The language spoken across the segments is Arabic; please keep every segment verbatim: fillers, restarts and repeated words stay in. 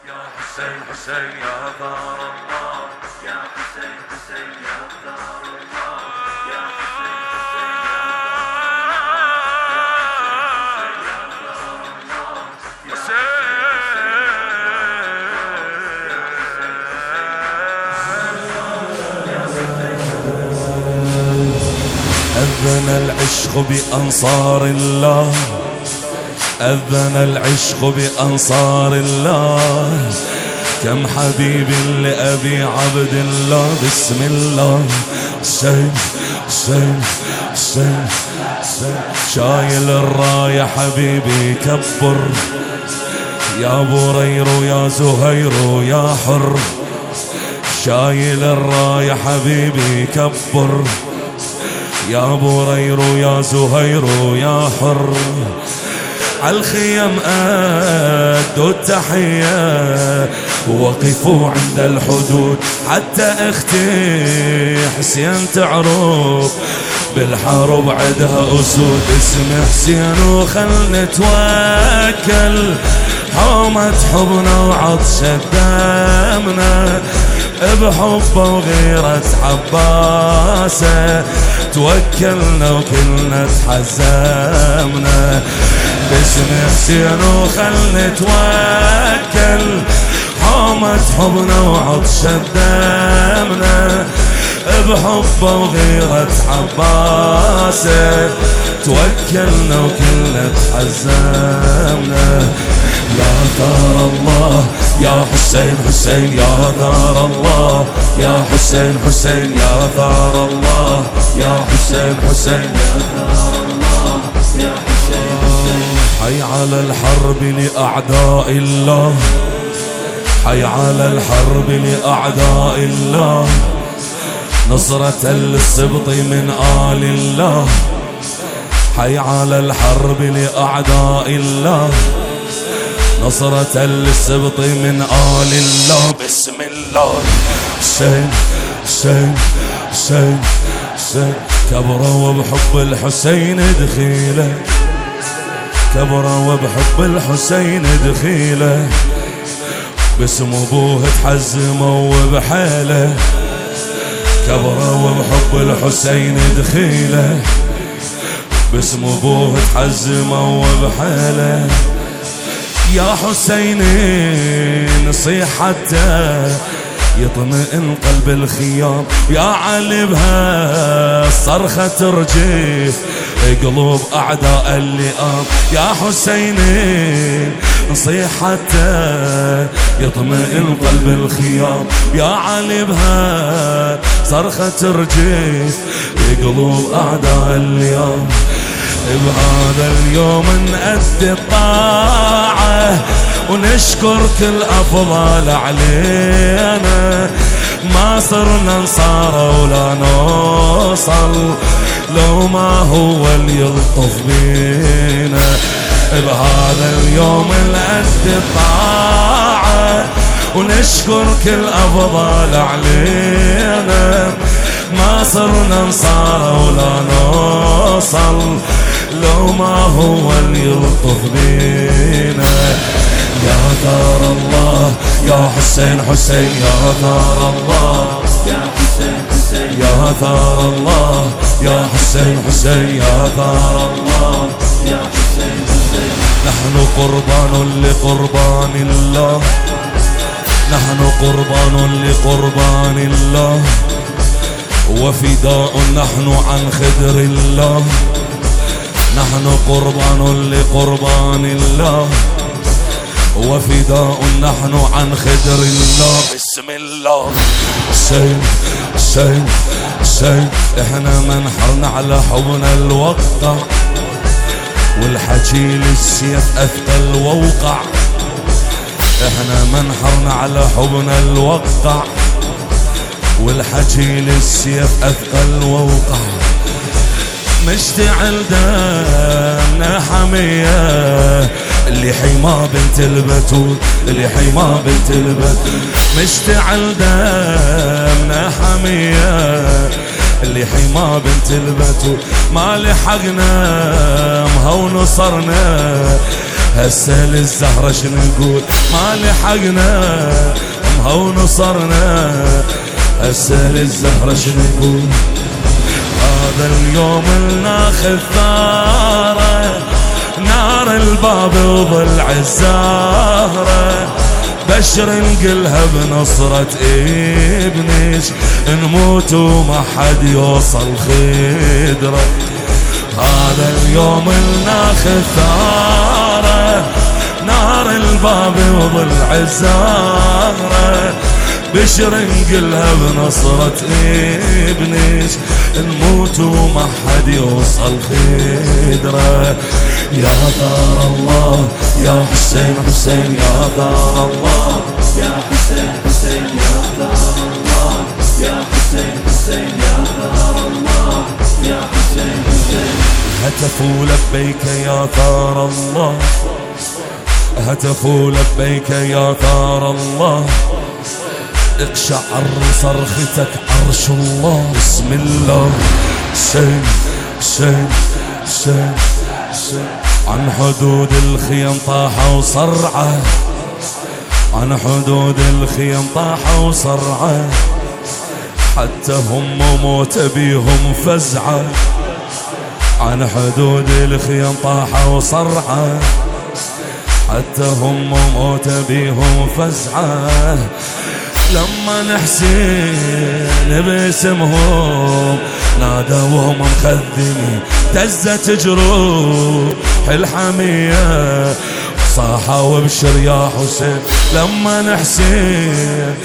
يا حسين حسين يا ثار الله، يا حسين حسين يا ثار الله، يا حسين حسين يا ثار الله، أذن العشق بأنصار الله، أذن العشق بأنصار الله، كم حبيب لأبي عبد الله. بسم الله حسين حسين حسين حسين، شايل الراية حبيبي كبر، يا برير يا زهير يا حر، شايل الراية حبيبي كبر، يا برير يا زهير يا حر. عالخيم أدوا التحية ووقفوا عند الحدود، حتى اختي حسين تعرف بالحرب عدها أسود. اسم حسين وخل نتوكل، حومة حبنا وعطشة دمنا، بحبه وغيرة عباسه توكلنا وكلنا تحزمنا. باسم حسين وخل نتوكل، حومة حبنا وعطشة دمنا، بحبه وغيرة عباسه توكلنا وكلنا تحزمنا. يا ثار الله يا حسين حسين يا ثار الله، يا حسين حسين يا ثار الله، يا حسين حسين يا ثار الله، يا حسين حسين. حي على الحرب لأعداء الله، حي على الحرب لأعداء الله، نصرة للسبط من آل الله. حي على الحرب لأعداء الله، نصرة للسبط من آل الله. بسم الله حسين حسين حسين حسين، كبروا وبحب الحسين دخيله، كبروا وبحب الحسين دخيله، باسم ابوه تحزموا وبحاله، كبروا وبحب الحسين دخيله، باسم ابوه تحزموا وبحاله. يا حسيني نصيح حتى يطمئن قلب الخيام، يا علي بها صرخة ترجف قلوب أعداء اللئام. يا حسيني نصيح حتى يطمئن قلب الخيام، يا علي بها صرخة ترجف قلوب أعداء اللئام. بهذا اليوم نأدي الطاعة ونشكر كل أفضل علينا، ما صرنا نصار ولا نوصل لو ما هو اللي يلطف بينا. بهذا اليوم نأدي الطاعة ونشكر كل أفضل علينا، ما صرنا نصار ولا نوصل لو ما هو اللي يلطف بينا. يا ثار الله يا حسين حسين يا ثار الله، يا حسين حسين يا ثار الله، يا حسين حسين يا ثار الله، يا حسين حسين. نحن قربان لقربان الله، نحن قربان لقربان الله، وفداء نحن عن خدر الله، نحن قربان لقربان الله، وفداء نحن عن خدر الله. بسم الله حسين حسين حسين، احنا منحرنا على حبنا الوقع، والحكي للسيف أثقل ووقع، احنا منحرنا على حبنا الوقع، والحكي للسيف أثقل ووقع. مشتعل دمنا حمية اللي حيما بنت البتول، اللي حيما بنت البتول. مشتعل دمنا حمية اللي حيما بنت البتول، ما لحقنا مها ونصرنا هسه للزهرة شنقول ما لحقنا امها ونصرنا هسه للزهرة شنقول هذا اليوم الناخذ ثاره نار الباب وضلع الزهرة بشر نقلها بنصرة ابنش نموت وما حد يوصل خدره هذا اليوم الناخذ ثاره نار الباب وضلع الزهرة بشر نقلها بنصرة ابنش نموت وما حد يوصل خدره يا ثار الله يا حسين حسين يا ثار الله يا حسين حسين يا ثار الله يا حسين حسين يا ثار الله يا حسين حسين هتفوا لبيك يا ثار الله هتفوا لبيك يا ثار الله اقشعر صرختك عرش الله بسم الله حسين حسين حسين حسين عن حدود الخيم طاحوا صرعة عن حدود الخيم طاحوا صرعة حتى هم موت بيهم فزعة عن حدود الخيم طاحوا صرعة حتى هم موت بيهم فزعة لما نحسين باسمهم نادوهم مخذمي دزت جروح الحمية صاحوا وابشر يا حسين لما نحسين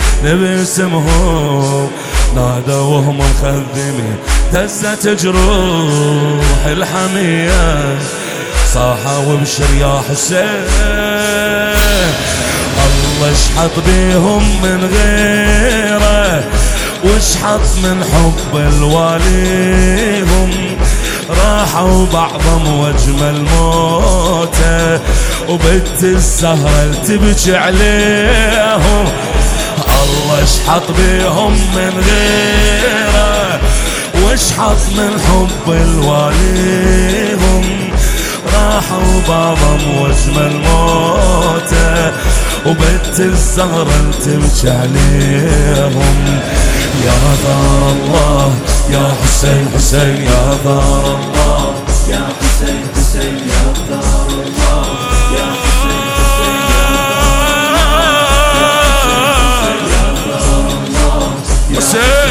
باسمهم نادوهم مخذمي دزت جروح الحمية صاحوا وابشر يا حسين الله اشحط بيهم من غيره واشحط من حب الواليهم راحوا بعضهم واجمل موته وبنت الزهرة تبكي عليهم الله اشحط بيهم من غيره واشحط من حب الواليهم راحوا بعضهم واجمل موته وبنت الزهرة تبكي عليهم يا ثار الله يا حسين حسين يا ثار الله يا حسين حسين يا ثار الله يا حسين حسين يا ثار الله يا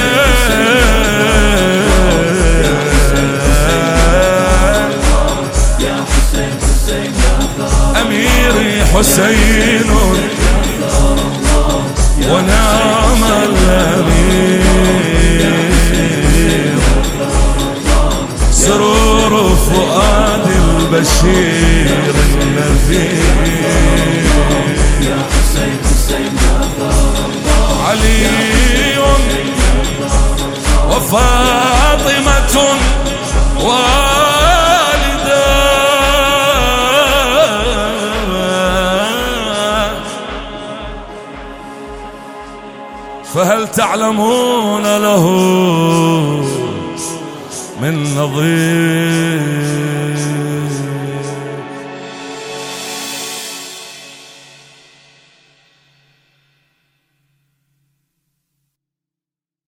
حسين حسين يا ثار أميري حسين ونعم الأمير سرور فؤاد البشير النذير يا حسين حسين يا ثار الله علي وفاطمة والدة فهل تعلمون له من نظير